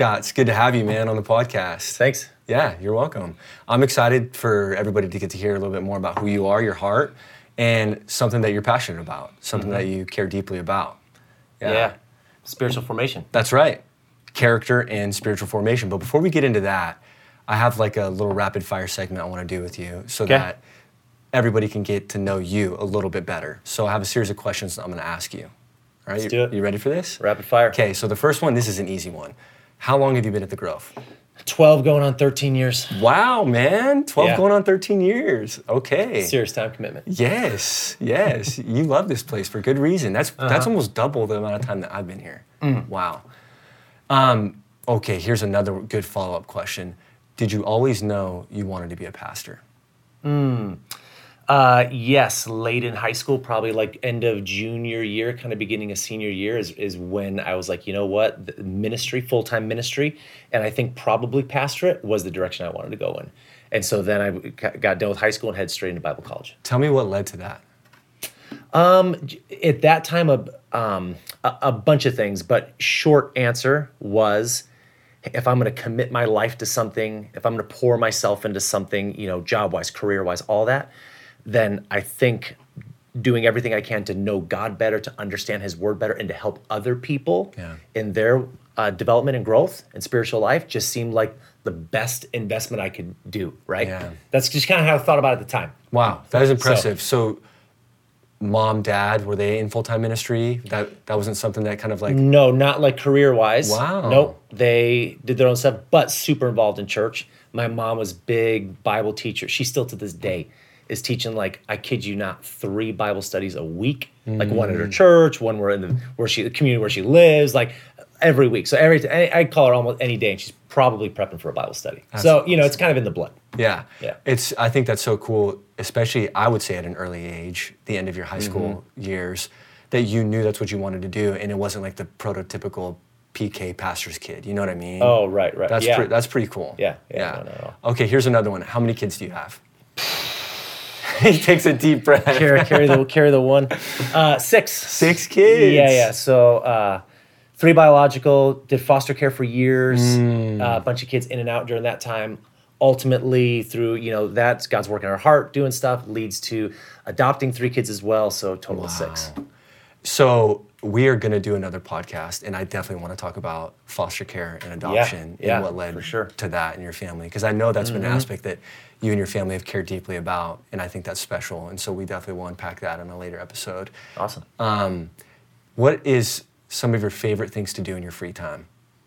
Scott. It's good to have you, man, on the podcast. Thanks. Yeah, you're welcome. I'm excited for everybody to get to hear a little bit more about who you are, your heart, and something that you're passionate about, something that you care deeply about. Yeah. Spiritual formation. That's right. Character and spiritual formation. But before we get into that, I have like a little rapid fire segment I want to do with you so that everybody can get to know you a little bit better. So I have a series of questions that I'm going to ask you. All right, Let's do it. You ready for this? Rapid fire. Okay, so the first one, this is an easy one. How long have you been at the Grove? 12 going on 13 years. Wow, man. 12 Yeah. going on 13 years. Okay. Serious time commitment. Yes. You love this place for good reason. That's almost double the amount of time that I've been here. Wow. Okay, here's another good follow-up question. Did you always know you wanted to be a pastor? Yes, late in high school, probably like end of junior year, kind of beginning of senior year is when I was like, you know what, the ministry, full-time ministry, and I think probably pastorate was the direction I wanted to go in. And so then I got done with high school and headed straight into Bible college. Tell me what led to that. At that time, a bunch of things, but short answer was, if I'm going to commit my life to something, if I'm going to pour myself into something, job-wise, career-wise, all that, then I think doing everything I can to know God better, to understand His Word better, and to help other people in their development and growth and spiritual life just seemed like the best investment I could do, right? Yeah. That's just kind of how I thought about it at the time. Wow, that is impressive. So mom, dad, were they in full-time ministry? That wasn't something that kind of like... No, not like career-wise. Wow. Nope. They did their own stuff, but super involved in church. My mom was big Bible teacher. She still to this day is teaching, like, I kid you not, 3 Bible studies a week. Like one at her church, one where in the community where she lives, like every week. So I call her almost any day, and she's probably prepping for a Bible study. That's awesome. It's kind of in the blood. Yeah. I think that's so cool, especially I would say at an early age, the end of your high school years, that you knew that's what you wanted to do, and it wasn't like the prototypical PK pastor's kid. You know what I mean? Oh, right. That's pretty cool. Yeah. No. Okay, here's another one. How many kids do you have? He takes a deep breath. Carry the one. 6. 6 kids. Yeah. So 3 biological, did foster care for years, a bunch of kids in and out during that time. Ultimately, through, that's God's work in our heart, doing stuff, leads to adopting 3 kids as well, so total of 6. So we are going to do another podcast, and I definitely want to talk about foster care and adoption and what led to that in your family, because I know that's been an aspect that you and your family have cared deeply about, and I think that's special, and so we definitely will unpack that in a later episode. Awesome. What is some of your favorite things to do in your free time?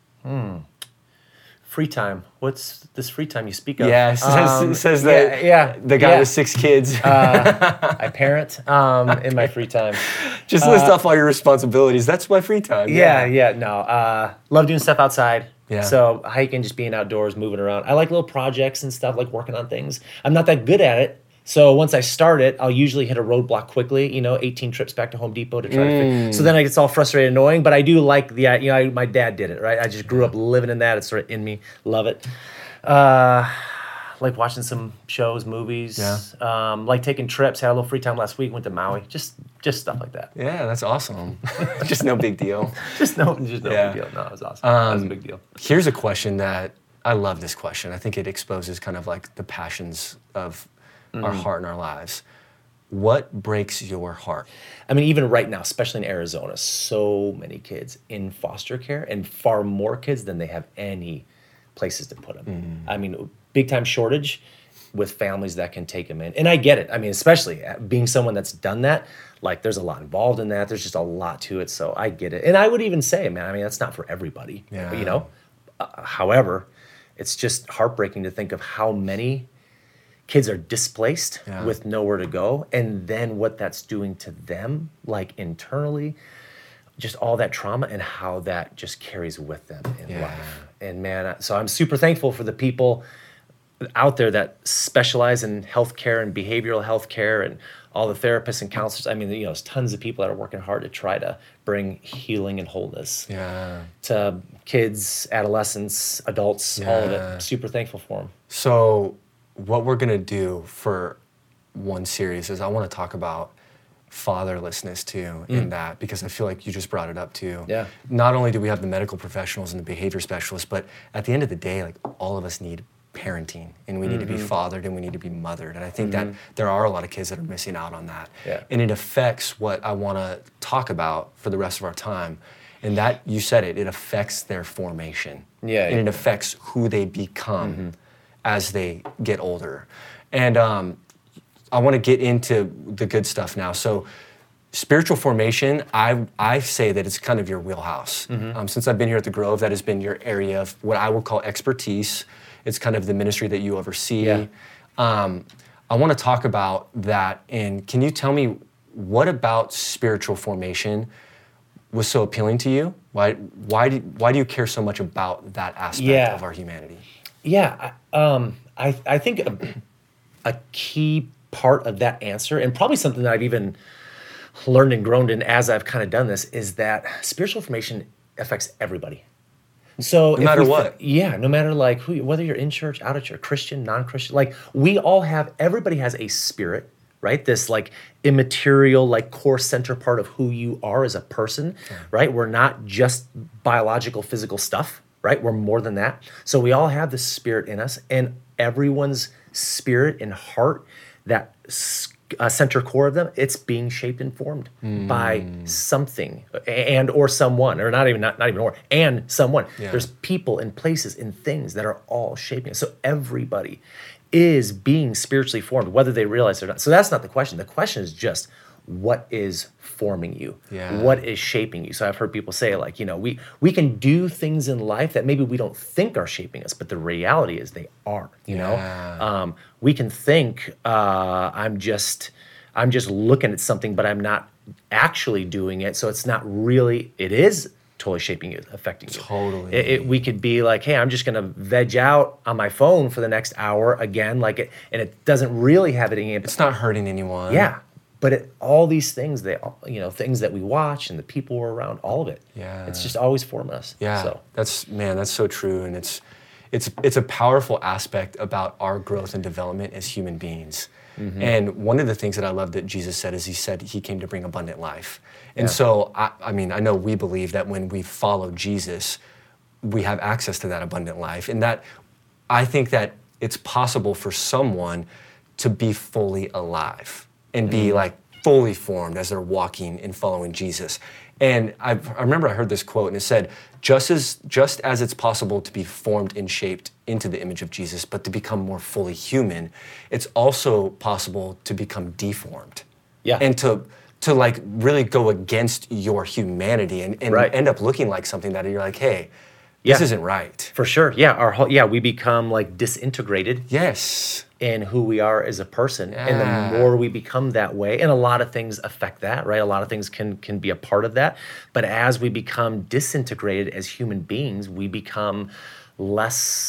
Free time. What's this free time you speak of? Yeah, it says that the guy with 6 kids. I parent in my free time. Just list off all your responsibilities. That's my free time. No. Love doing stuff outside. Yeah. So hiking, just being outdoors, moving around. I like little projects and stuff, like working on things. I'm not that good at it. So once I start it, I'll usually hit a roadblock quickly, 18 trips back to Home Depot to try to fix. So then I get all frustrated and annoying, but I do like my dad did it, right? I just grew up living in that. It's sort of in me. Love it. Like watching some shows, movies. Yeah. Like taking trips. Had a little free time last week, went to Maui. Just stuff like that. Yeah, that's awesome. Just no big deal. just no big deal. No, it was awesome. That was a big deal. Here's a question that, I love this question. I think it exposes kind of like the passions of our heart and our lives. What breaks your heart? I mean, even right now, especially in Arizona, so many kids in foster care, and far more kids than they have any places to put them. I mean, big time shortage with families that can take them in. And I get it. I mean, especially being someone that's done that, like there's a lot involved in that. There's just a lot to it. So I get it. And I would even say, man, I mean, that's not for everybody. Yeah. However, it's just heartbreaking to think of how many kids are displaced with nowhere to go, and then what that's doing to them, like internally, just all that trauma and how that just carries with them in life. And man, so I'm super thankful for the people out there that specialize in healthcare and behavioral healthcare and all the therapists and counselors. I mean, there's tons of people that are working hard to try to bring healing and wholeness to kids, adolescents, adults, all of it. Super thankful for them. So what we're going to do for one series is I want to talk about fatherlessness too in that, because I feel like you just brought it up too. Yeah. Not only do we have the medical professionals and the behavior specialists, but at the end of the day, like all of us need parenting, and we need to be fathered and we need to be mothered. And I think that there are a lot of kids that are missing out on that. Yeah. And it affects what I want to talk about for the rest of our time. And that, you said it affects their formation. Yeah. And it affects who they become as they get older. And I want to get into the good stuff now. So spiritual formation, I say that it's kind of your wheelhouse. Since I've been here at the Grove, that has been your area of what I would call expertise. It's kind of the ministry that you oversee. Yeah. I want to talk about that. And can you tell me what about spiritual formation was so appealing to you? Why do you care so much about that aspect of our humanity? Yeah, I think a key part of that answer, and probably something that I've even learned and grown in as I've kind of done this, is that spiritual formation affects everybody. So no matter what. No matter like whether you're in church, out of church, Christian, non-Christian, like everybody has a spirit, right? This like immaterial, like core center part of who you are as a person, right? We're not just biological, physical stuff, right? We're more than that. So we all have the spirit in us, and everyone's spirit and heart, that center core of them, it's being shaped and formed by something and or someone, or not even or, and someone. Yeah. There's people and places and things that are all shaping it. So everybody is being spiritually formed, whether they realize it or not. So that's not the question. The question is just, what is forming you? Yeah. What is shaping you? So I've heard people say, like, we can do things in life that maybe we don't think are shaping us, but the reality is they are, you know? We can think, I'm just looking at something, but I'm not actually doing it. So it's not really, it is totally shaping you, affecting you. Totally. We could be like, hey, I'm just going to veg out on my phone for the next hour again, and it doesn't really have any impact. It's not hurting anyone. Yeah. But all these things, things that we watch and the people we're around, all of it. Yeah. It's just always forming us. Yeah. So. That's so true. And it's a powerful aspect about our growth and development as human beings. And one of the things that I love that Jesus said is he came to bring abundant life. And so, I know we believe that when we follow Jesus, we have access to that abundant life. And that, I think that it's possible for someone to be fully alive and be like fully formed as they're walking and following Jesus. And I remember I heard this quote, and it said, just as it's possible to be formed and shaped into the image of Jesus, but to become more fully human, it's also possible to become deformed. Yeah. And to like really go against your humanity and end up looking like something that you're like, hey, this isn't right. For sure. Yeah. We become like disintegrated. Yes. In who we are as a person. Yeah. And the more we become that way, and a lot of things affect that, right? A lot of things can be a part of that. But as we become disintegrated as human beings, we become less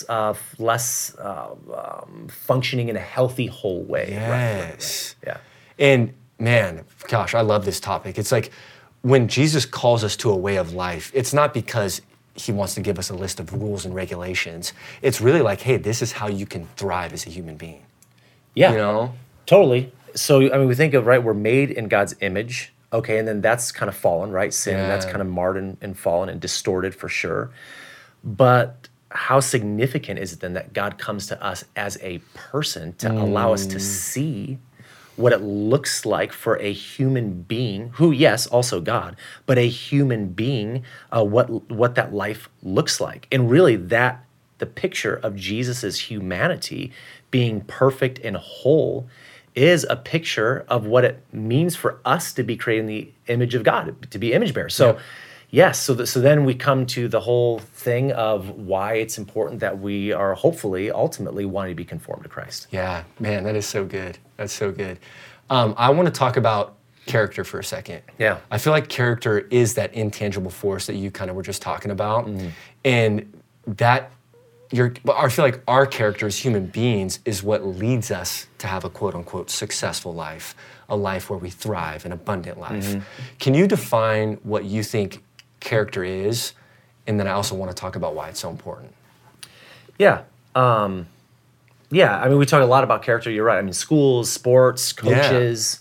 functioning in a healthy, whole way. Yes. Right? Yeah. And man, gosh, I love this topic. It's like when Jesus calls us to a way of life, it's not because he wants to give us a list of rules and regulations. It's really like, hey, this is how you can thrive as a human being. Yeah, you know? Totally. So, we think of, we're made in God's image, okay, and then that's kind of fallen, right? Sin, and that's kind of marred and fallen and distorted for sure. But how significant is it then that God comes to us as a person to allow us to see what it looks like for a human being who, yes, also God, but a human being, what that life looks like. And really the picture of Jesus's humanity being perfect and whole is a picture of what it means for us to be created in the image of God, to be image bearers. So yes, so then we come to the whole thing of why it's important that we are hopefully, ultimately wanting to be conformed to Christ. Yeah, man, that is so good. That's so good. I want to talk about character for a second. Yeah. I feel like character is that intangible force that you kind of were just talking about. And that I feel like our character as human beings is what leads us to have a quote-unquote successful life, a life where we thrive, an abundant life. Can you define what you think character is? And then I also want to talk about why it's so important. Yeah. We talk a lot about character. You're right. Schools, sports, coaches. Yeah.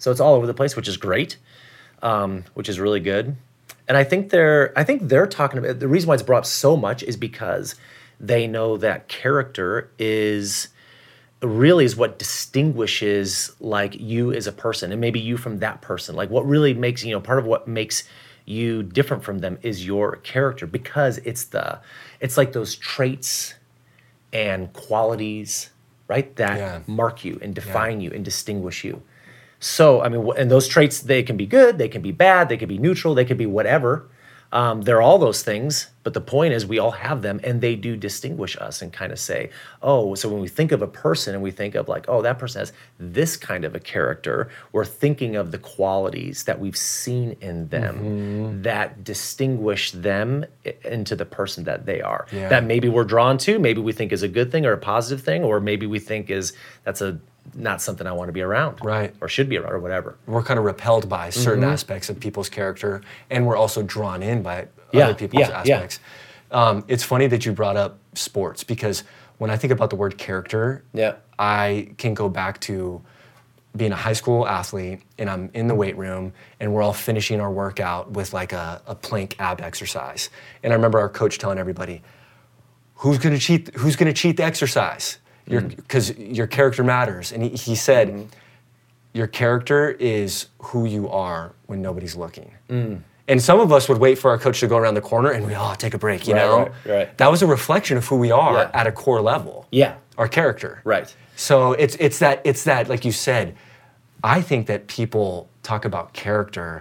So it's all over the place, which is great, which is really good. And I think they're talking about, the reason why it's brought up so much is because they know that character is what distinguishes like you as a person, and maybe you from that person. Like what really makes, part of what makes you different from them is your character, because it's like those traits and qualities, right, that mark you and define you and distinguish you. So, I mean, and those traits, they can be good, they can be bad, they can be neutral, they can be whatever. They're all those things, but the point is we all have them, and they do distinguish us and kind of say, oh, so when we think of a person and we think of like, oh, that person has this kind of a character, we're thinking of the qualities that we've seen in them that distinguish them into the person that they are. Yeah. That maybe we're drawn to, maybe we think is a good thing or a positive thing, or maybe we think that's not something I want to be around, right? Or should be around, or whatever. We're kind of repelled by certain aspects of people's character, and we're also drawn in by other people's aspects. Yeah. It's funny that you brought up sports, because when I think about the word character, I can go back to being a high school athlete, and I'm in the weight room, and we're all finishing our workout with like a plank ab exercise. And I remember our coach telling everybody, who's gonna cheat the exercise? Because your character matters. And he said, your character is who you are when nobody's looking. And some of us would wait for our coach to go around the corner and we take a break, you know? Right. That was a reflection of who we are at a core level. Yeah. Our character. Right. So it's that, like you said, I think that people talk about character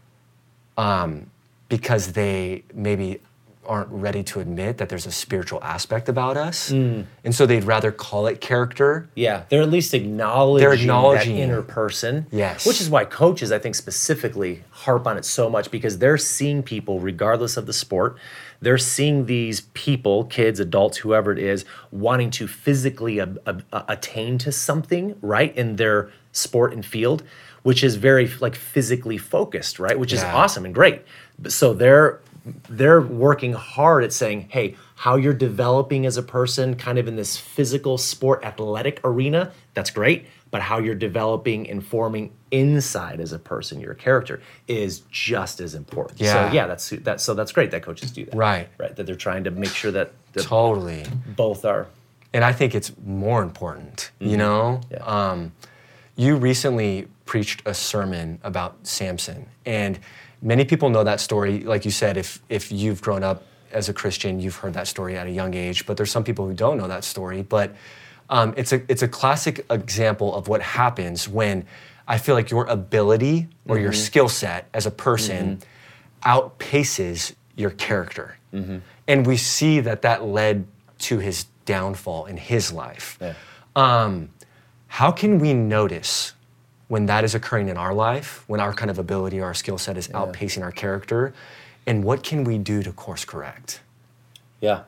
because they maybe aren't ready to admit that there's a spiritual aspect about us. And so they'd rather call it character. Yeah, they're at least acknowledging that inner person. Yes. Which is why coaches, I think, specifically harp on it so much, because they're seeing people, regardless of the sport, they're seeing these people, kids, adults, whoever it is, wanting to physically attain to something, right, in their sport and field, which is very like physically focused, right, which is awesome and great. So they're working hard at saying, hey, how you're developing as a person kind of in this physical sport athletic arena, that's great. But how you're developing and forming inside as a person, your character, is just as important. Yeah. So that's great that coaches do that. Right. Right. That they're trying to make sure that totally both are. And I think it's more important, you know? Yeah. You recently preached a sermon about Samson, and many people know that story. Like you said, if you've grown up as a Christian, you've heard that story at a young age, but there's some people who don't know that story. But it's a classic example of what happens when I feel like your ability or your skill set as a person outpaces your character. And we see that led to his downfall in his life. Yeah. How can we notice when that is occurring in our life, when our kind of ability or our skill set is outpacing our character, and what can we do to course correct? Yeah.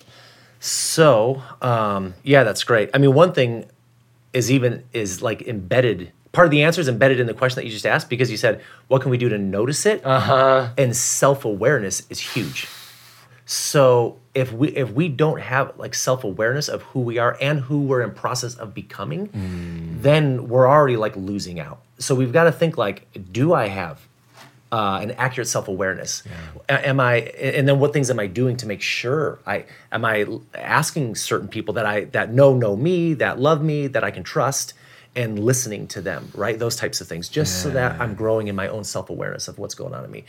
So, that's great. I mean, one thing is like embedded, part of the answer is embedded in the question that you just asked, because you said, what can we do to notice it? And self-awareness is huge. So if we don't have like self-awareness of who we are and who we're in process of becoming, then we're already like losing out. So we've got to think like, do I have an accurate self-awareness? And then what things am I doing to make sure am I asking certain people that know me, that love me, that I can trust, and listening to them, right? Those types of things, just so that I'm growing in my own self-awareness of what's going on in me.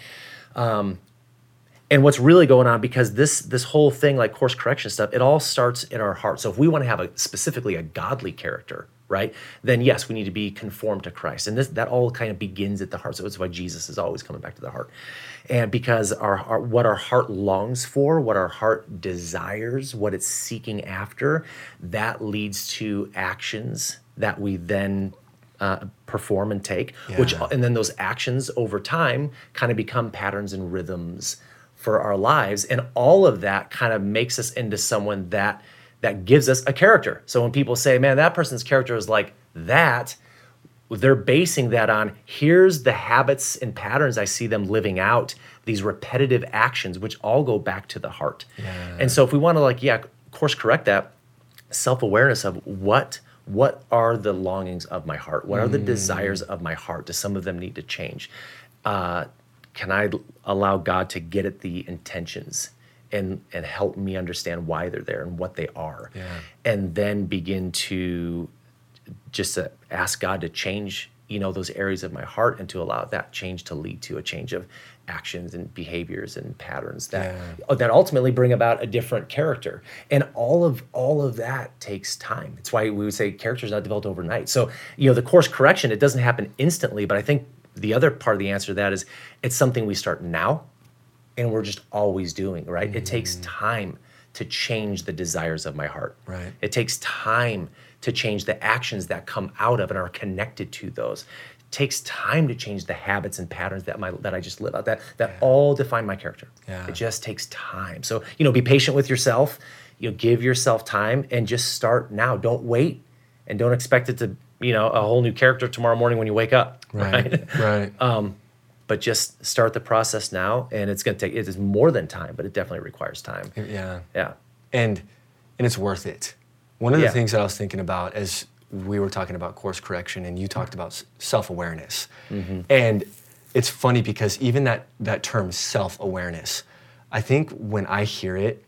And what's really going on, because this whole thing, like course correction stuff, it all starts in our heart. So if we want to have specifically a godly character, right, then yes, we need to be conformed to Christ. And that all kind of begins at the heart. So it's why Jesus is always coming back to the heart. And because what our heart longs for, what our heart desires, what it's seeking after, that leads to actions that we then perform and take, and then those actions over time kind of become patterns and rhythms for our lives. And all of that kind of makes us into someone that gives us a character. So when people say, man, that person's character is like that, they're basing that on, here's the habits and patterns I see them living out, these repetitive actions, which all go back to the heart. And so if we want to course correct that, self-awareness of what what are the longings of my heart? What are the desires of my heart? Do some of them need to change? Can I allow God to get at the intentions and help me understand why they're there and what they are? Yeah. And then begin to just ask God to change, those areas of my heart, and to allow that change to lead to a change of actions and behaviors and patterns that ultimately bring about a different character. And all of that takes time. It's why we would say character is not developed overnight. So, the course correction, it doesn't happen instantly, but I think the other part of the answer to that is it's something we start now and we're just always doing, right? Mm-hmm. It takes time to change the desires of my heart. Right. It takes time to change the actions that come out of and are connected to those. It takes time to change the habits and patterns that I just live out, that all define my character. Yeah. It just takes time. So, be patient with yourself, give yourself time and just start now. Don't wait and don't expect it to, a whole new character tomorrow morning when you wake up. Right. But just start the process now, and it is more than time, but it definitely requires time. Yeah. Yeah. And it's worth it. One of the things that I was thinking about as we were talking about course correction and you talked about self-awareness. Mm-hmm. And it's funny because even that term self-awareness, I think when I hear it,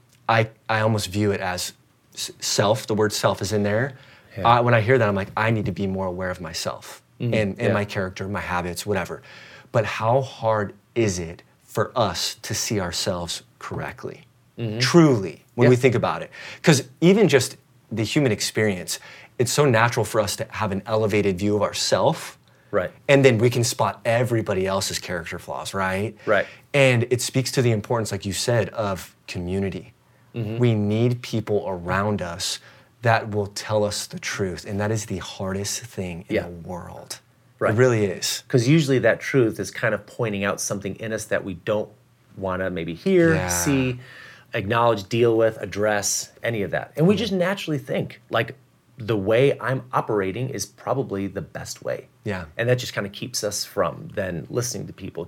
I almost view it as self. The word self is in there. Yeah. When I hear that, I'm like, I need to be more aware of myself and my character, my habits, whatever. But how hard is it for us to see ourselves correctly, truly, when we think about it? Because even just the human experience, it's so natural for us to have an elevated view of ourselves. Right. And then we can spot everybody else's character flaws, right? Right. And it speaks to the importance, like you said, of community. Mm-hmm. We need people around us that will tell us the truth. And that is the hardest thing in the world. Right. It really is. Because usually that truth is kind of pointing out something in us that we don't want to maybe hear, see, acknowledge, deal with, address, any of that. And we just naturally think, like, the way I'm operating is probably the best way. Yeah. And that just kind of keeps us from then listening to people,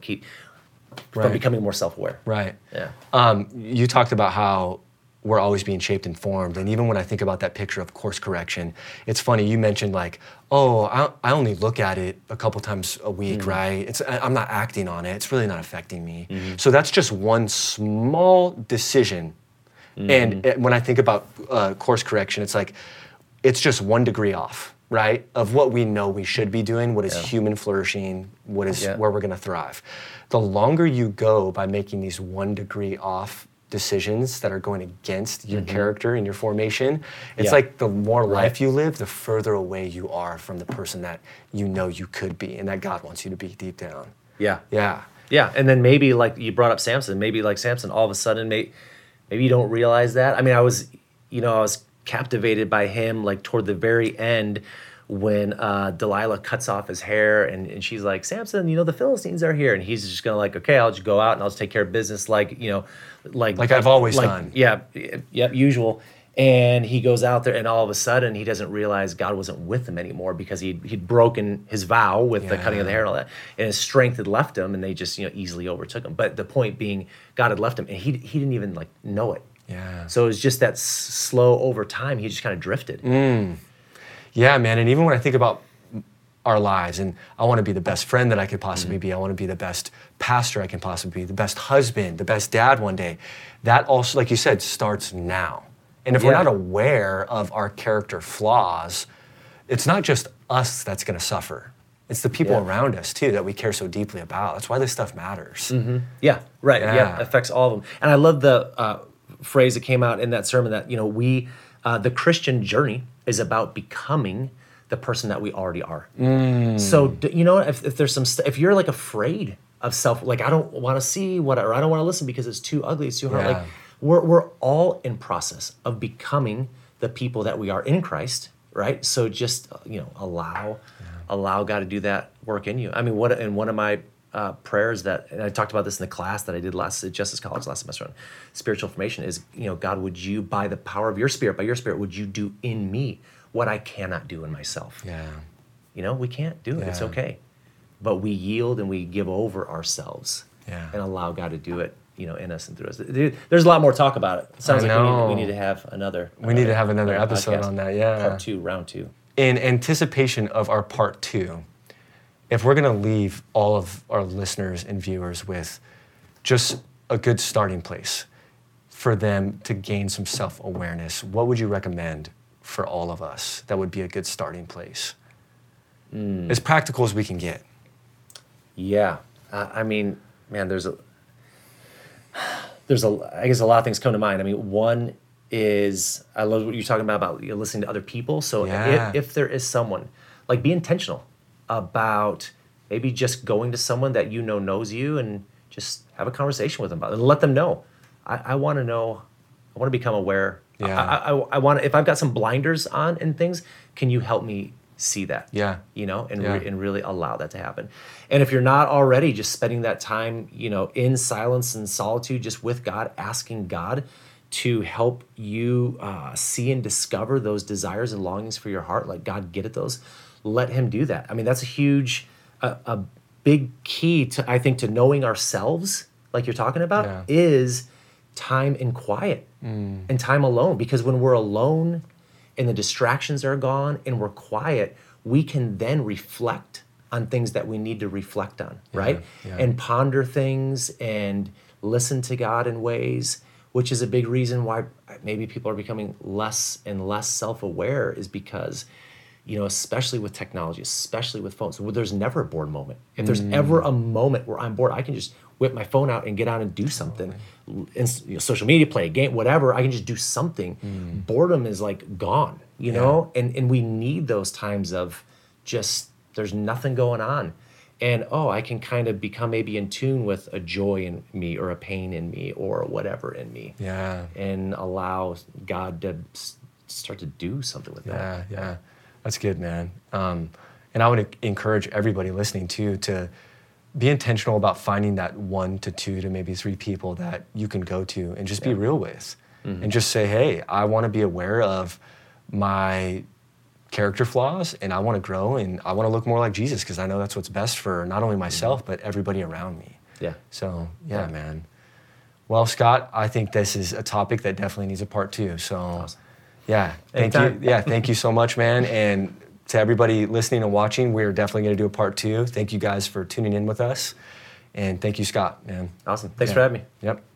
from becoming more self-aware. Right. Yeah. You talked about how we're always being shaped and formed. And even when I think about that picture of course correction, it's funny, you mentioned like, I only look at it a couple times a week, right? I'm not acting on it. It's really not affecting me. Mm-hmm. So that's just one small decision. Mm-hmm. And when I think about course correction, it's like, it's just 1 degree off, right? Of what we know we should be doing, what is human flourishing, what is where we're gonna thrive. The longer you go by making these 1 degree off decisions that are going against your character and your formation, it's like the more life you live, the further away you are from the person that you know you could be and that God wants you to be deep down. Yeah. Yeah. Yeah. And then maybe like you brought up Samson, maybe like Samson, all of a sudden, maybe you don't realize that. I mean, I was captivated by him like toward the very end when Delilah cuts off his hair and she's like, Samson, the Philistines are here. And he's just gonna like, okay, I'll just go out and I'll just take care of business like I've always done. Yeah, usual. And he goes out there and all of a sudden he doesn't realize God wasn't with him anymore because he'd broken his vow with the cutting of the hair and all that. And his strength had left him and they just easily overtook him. But the point being, God had left him and he didn't even like know it. Yeah. So it was just that slow over time, he just kind of drifted. Yeah, man. And even when I think about our lives, and I want to be the best friend that I could possibly be, I want to be the best pastor I can possibly be, the best husband, the best dad one day. That also, like you said, starts now. And if we're not aware of our character flaws, it's not just us that's going to suffer. It's the people around us, too, that we care so deeply about. That's why this stuff matters. Mm-hmm. Yeah, right. Yeah, it affects all of them. And I love the phrase that came out in that sermon that, the Christian journey is about becoming the person that we already are. So, if there's if you're like afraid of self, like I don't want to see or I don't want to listen because it's too ugly, it's too hard. Like we're all in process of becoming the people that we are in Christ, right? So just allow God to do that work in you. I mean, one of my prayers and I talked about this in the class that I did at Justice College last semester on spiritual formation is, God, would you, by the power of your spirit, would you do in me what I cannot do in myself? Yeah. We can't do it. It's okay. But we yield and we give over ourselves and allow God to do it in us and through us. There's a lot more talk about it. It sounds like we need to have another. We need to have another episode on that. Yeah. Part 2, round 2. In anticipation of our part 2, if we're going to leave all of our listeners and viewers with just a good starting place for them to gain some self-awareness, what would you recommend for all of us that would be a good starting place? As practical as we can get. Yeah. I mean, man, there's I guess a lot of things come to mind. I mean, one is, I love what you're talking about listening to other people. So if there is someone, like, be intentional about maybe just going to someone that knows you and just have a conversation with them about it and let them know. I want to know, I want to become aware. Yeah. I want to, if I've got some blinders on and things, can you help me see that? Yeah. And really allow that to happen. And if you're not already just spending that time, in silence and solitude, just with God, asking God to help you see and discover those desires and longings for your heart, let God get at those, let him do that. I mean, that's a huge, a big key to, I think, to knowing ourselves, like you're talking about, is time in quiet and time alone. Because when we're alone and the distractions are gone and we're quiet, we can then reflect on things that we need to reflect on, right? Yeah. And ponder things and listen to God in ways, which is a big reason why maybe people are becoming less and less self-aware, is because, especially with technology, especially with phones, there's never a bored moment. If there's ever a moment where I'm bored, I can just whip my phone out and get on and do something. Social media, play a game, whatever, I can just do something. Boredom is like gone, you know? And we need those times of just, there's nothing going on. And, I can kind of become maybe in tune with a joy in me or a pain in me or whatever in me. Yeah. And allow God to start to do something with that. Yeah. That's good, man. And I would encourage everybody listening too to be intentional about finding that 1 to 2 to maybe 3 people that you can go to and just be real with. And just say, hey, I want to be aware of my character flaws and I want to grow and I want to look more like Jesus, because I know that's what's best for not only myself, but everybody around me. Yeah. So, man. Well, Scott, I think this is a topic that definitely needs a part 2. So, awesome. Thank you. Yeah, thank you so much, man. And to everybody listening and watching, we're definitely going to do a part 2. Thank you guys for tuning in with us. And thank you, Scott, man. Awesome. Thanks for having me. Yep.